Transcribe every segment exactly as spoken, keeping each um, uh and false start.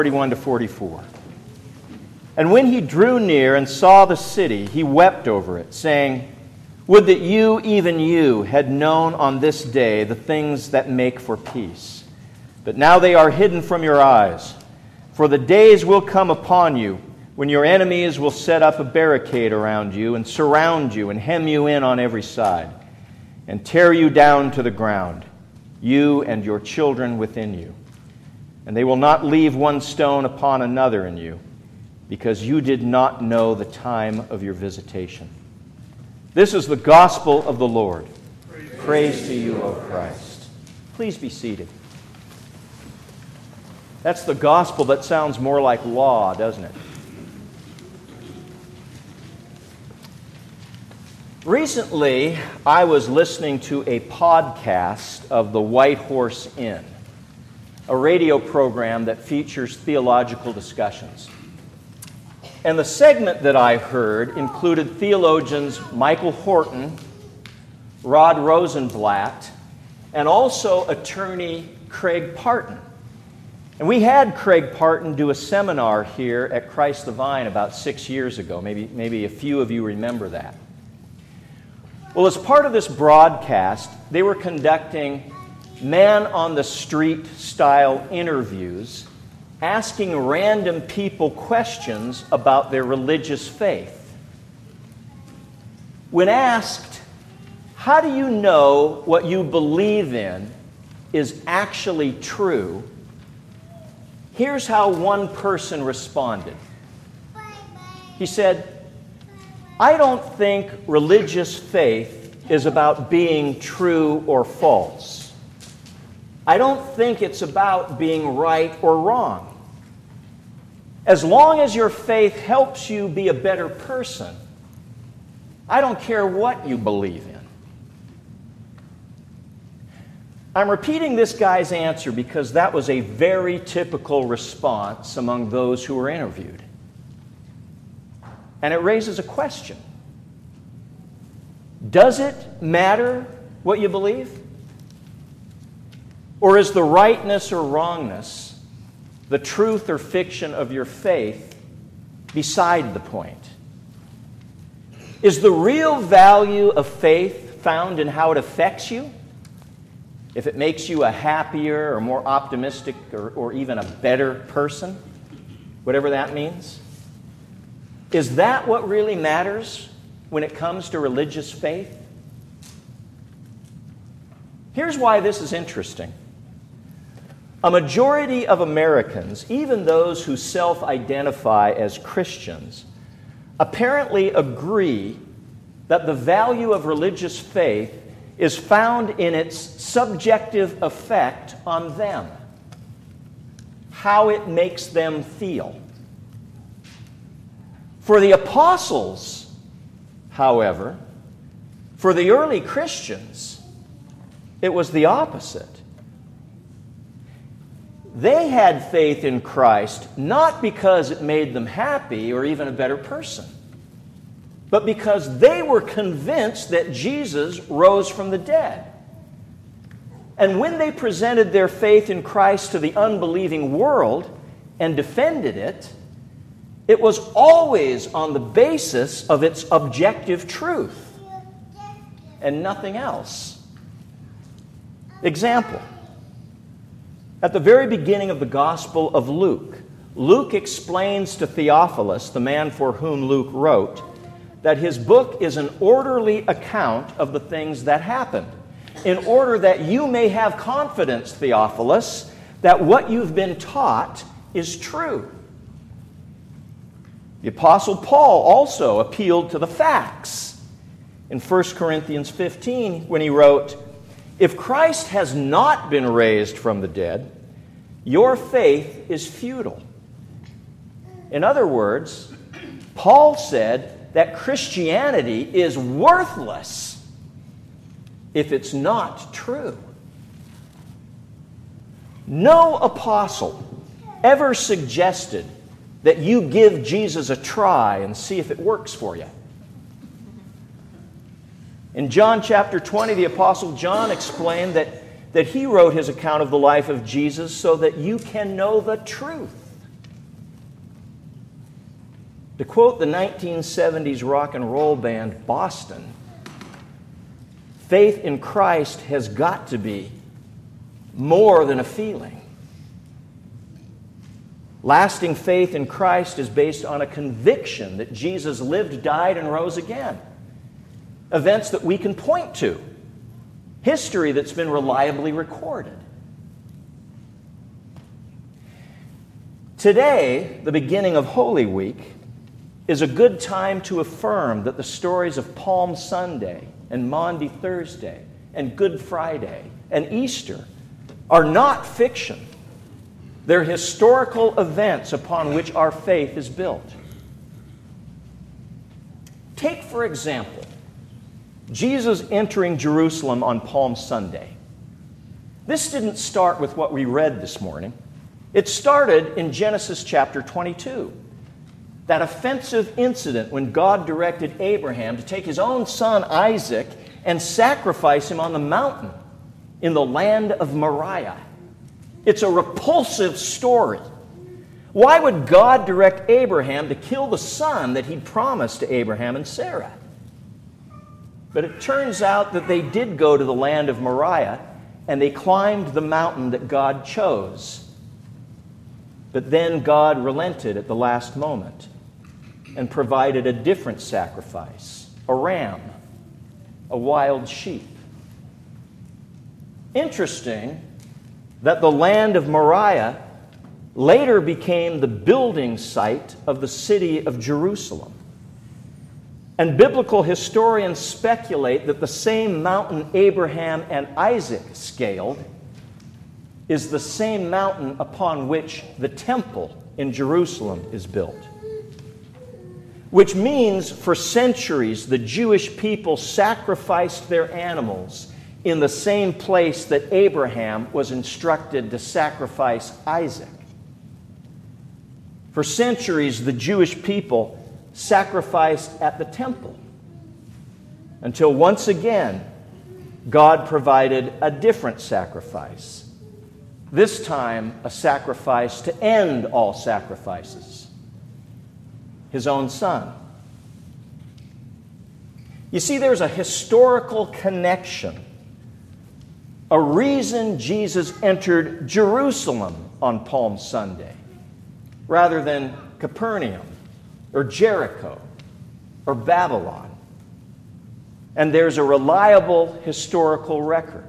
forty-one to forty-four. And when he drew near and saw the city, he wept over it, saying, "Would that you, even you, had known on this day the things that make for peace. But now they are hidden from your eyes. For the days will come upon you when your enemies will set up a barricade around you and surround you and hem you in on every side and tear you down to the ground, you and your children within you. And they will not leave one stone upon another in you, because you did not know the time of your visitation." This is the gospel of the Lord. Praise, Praise to you, O Christ. Please be seated. That's the gospel that sounds more like law, doesn't it? Recently, I was listening to a podcast of the White Horse Inn, a radio program that features theological discussions. And the segment that I heard included theologians Michael Horton, Rod Rosenblatt, and also attorney Craig Parton. And we had Craig Parton do a seminar here at Christ the Vine about six years ago. Maybe, maybe a few of you remember that. Well, as part of this broadcast, they were conducting man-on-the-street style interviews, asking random people questions about their religious faith. When asked, "How do you know what you believe in is actually true?" here's how one person responded. He said, "I don't think religious faith is about being true or false. I don't think it's about being right or wrong. As long as your faith helps you be a better person, I don't care what you believe in." I'm repeating this guy's answer because that was a very typical response among those who were interviewed. And it raises a question. Does it matter what you believe? Or is the rightness or wrongness, the truth or fiction of your faith, beside the point? Is the real value of faith found in how it affects you? If it makes you a happier or more optimistic or, or even a better person, whatever that means? Is that what really matters when it comes to religious faith? Here's why this is interesting. A majority of Americans, even those who self-identify as Christians, apparently agree that the value of religious faith is found in its subjective effect on them, how it makes them feel. For the apostles, however, for the early Christians, it was the opposite. They had faith in Christ not because it made them happy or even a better person, but because they were convinced that Jesus rose from the dead. And when they presented their faith in Christ to the unbelieving world and defended it, it was always on the basis of its objective truth and nothing else. Example. At the very beginning of the Gospel of Luke, Luke explains to Theophilus, the man for whom Luke wrote, that his book is an orderly account of the things that happened, in order that you may have confidence, Theophilus, that what you've been taught is true. The Apostle Paul also appealed to the facts in First Corinthians fifteen when he wrote, "If Christ has not been raised from the dead, your faith is futile." In other words, Paul said that Christianity is worthless if it's not true. No apostle ever suggested that you give Jesus a try and see if it works for you. In John chapter twenty, the Apostle John explained that, that he wrote his account of the life of Jesus so that you can know the truth. To quote the nineteen seventies rock and roll band Boston, faith in Christ has got to be more than a feeling. Lasting faith in Christ is based on a conviction that Jesus lived, died, and rose again. Events that we can point to. History that's been reliably recorded. Today, the beginning of Holy Week, is a good time to affirm that the stories of Palm Sunday and Maundy Thursday and Good Friday and Easter are not fiction. They're historical events upon which our faith is built. Take, for example, Jesus entering Jerusalem on Palm Sunday. This didn't start with what we read this morning. It started in Genesis chapter twenty-two. That offensive incident when God directed Abraham to take his own son Isaac and sacrifice him on the mountain in the land of Moriah. It's a repulsive story. Why would God direct Abraham to kill the son that he'd promised to Abraham and Sarah? But it turns out that they did go to the land of Moriah and they climbed the mountain that God chose. But then God relented at the last moment and provided a different sacrifice, a ram, a wild sheep. Interesting that the land of Moriah later became the building site of the city of Jerusalem. And biblical historians speculate that the same mountain Abraham and Isaac scaled is the same mountain upon which the temple in Jerusalem is built. Which means for centuries the Jewish people sacrificed their animals in the same place that Abraham was instructed to sacrifice Isaac. For centuries the Jewish people sacrificed at the temple until once again God provided a different sacrifice. This time a sacrifice to end all sacrifices. His own son. You see, there's a historical connection, a reason Jesus entered Jerusalem on Palm Sunday rather than Capernaum or Jericho or Babylon. And there's a reliable historical record.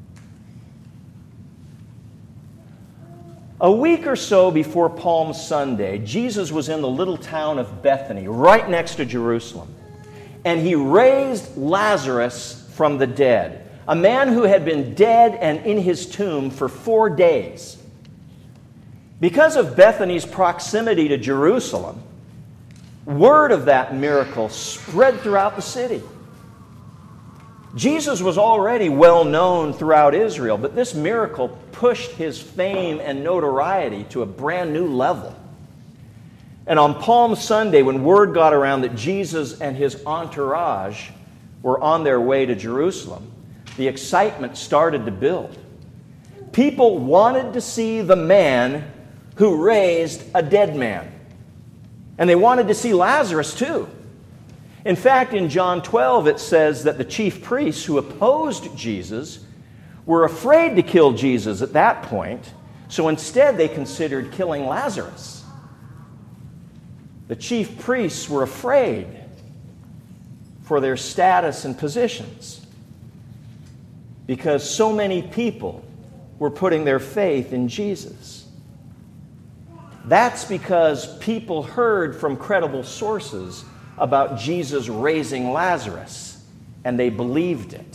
A week or so before Palm Sunday, Jesus was in the little town of Bethany, right next to Jerusalem. And he raised Lazarus from the dead, a man who had been dead and in his tomb for four days. Because of Bethany's proximity to Jerusalem, word of that miracle spread throughout the city. Jesus was already well known throughout Israel, but this miracle pushed his fame and notoriety to a brand new level. And on Palm Sunday, when word got around that Jesus and his entourage were on their way to Jerusalem, the excitement started to build. People wanted to see the man who raised a dead man. And they wanted to see Lazarus too. In fact, in John twelve, it says that the chief priests who opposed Jesus were afraid to kill Jesus at that point, so instead they considered killing Lazarus. The chief priests were afraid for their status and positions because so many people were putting their faith in Jesus. That's because people heard from credible sources about Jesus raising Lazarus, and they believed it.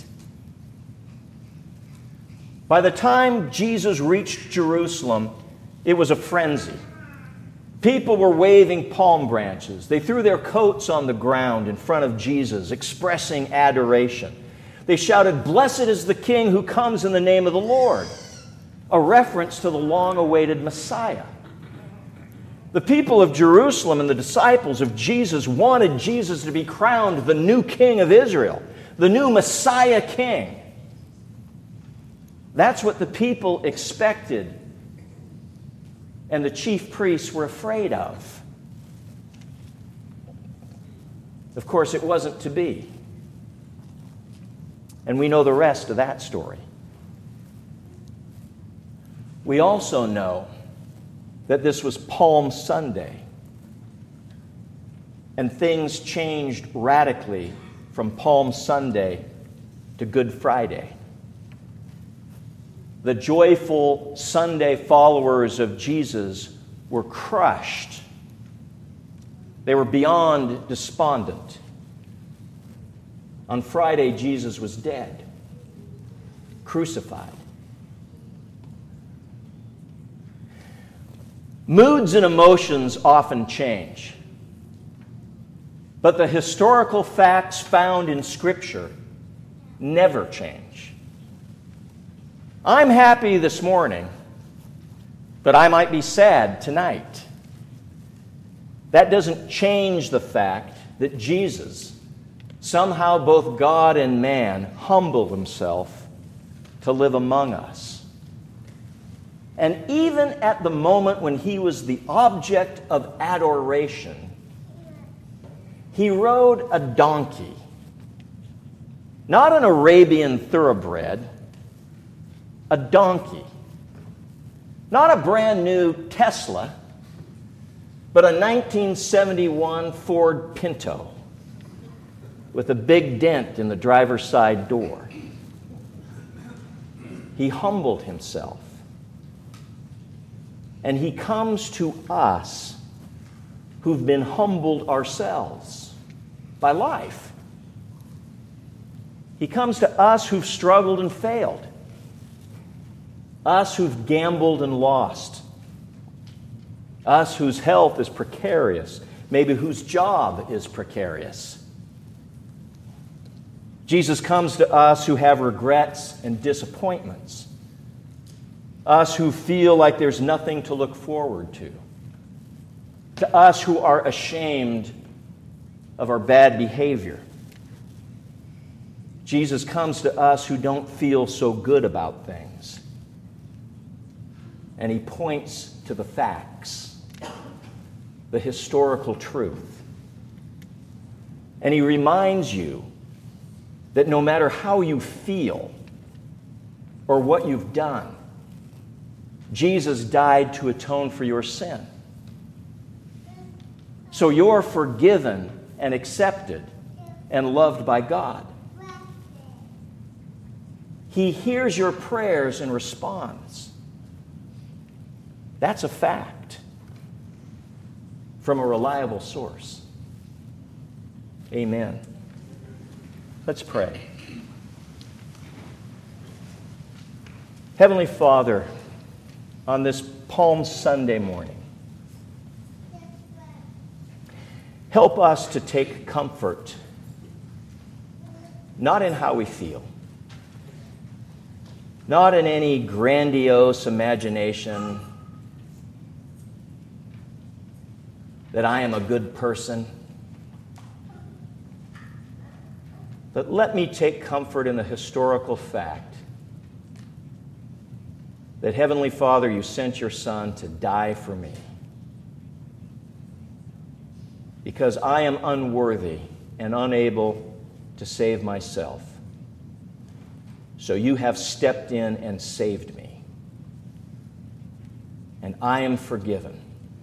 By the time Jesus reached Jerusalem, it was a frenzy. People were waving palm branches. They threw their coats on the ground in front of Jesus, expressing adoration. They shouted, "Blessed is the King who comes in the name of the Lord," a reference to the long-awaited Messiah. The people of Jerusalem and the disciples of Jesus wanted Jesus to be crowned the new King of Israel, the new Messiah King. That's what the people expected, and the chief priests were afraid of. Of course, it wasn't to be. And we know the rest of that story. We also know that this was Palm Sunday, and things changed radically from Palm Sunday to Good Friday. The joyful Sunday followers of Jesus were crushed. They were beyond despondent. On Friday, Jesus was dead, crucified. Moods and emotions often change, but the historical facts found in Scripture never change. I'm happy this morning, but I might be sad tonight. That doesn't change the fact that Jesus, somehow both God and man, humbled himself to live among us. And even at the moment when he was the object of adoration, he rode a donkey, not an Arabian thoroughbred, a donkey. Not a brand new Tesla, but a nineteen seventy-one Ford Pinto with a big dent in the driver's side door. He humbled himself. And he comes to us who've been humbled ourselves by life. He comes to us who've struggled and failed. Us who've gambled and lost. Us whose health is precarious. Maybe whose job is precarious. Jesus comes to us who have regrets and disappointments. Us who feel like there's nothing to look forward to. To us who are ashamed of our bad behavior. Jesus comes to us who don't feel so good about things. And he points to the facts, the historical truth. And he reminds you that no matter how you feel or what you've done, Jesus died to atone for your sin. So you're forgiven and accepted and loved by God. He hears your prayers and responds. That's a fact from a reliable source. Amen. Let's pray. Heavenly Father, on this Palm Sunday morning, help us to take comfort not in how we feel, not in any grandiose imagination that I am a good person, but let me take comfort in the historical fact that, Heavenly Father, you sent your Son to die for me because I am unworthy and unable to save myself. So you have stepped in and saved me. And I am forgiven.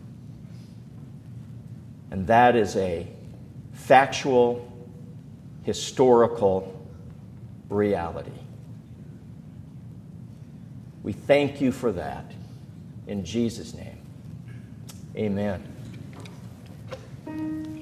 And that is a factual, historical reality. We thank you for that. In Jesus' name, amen.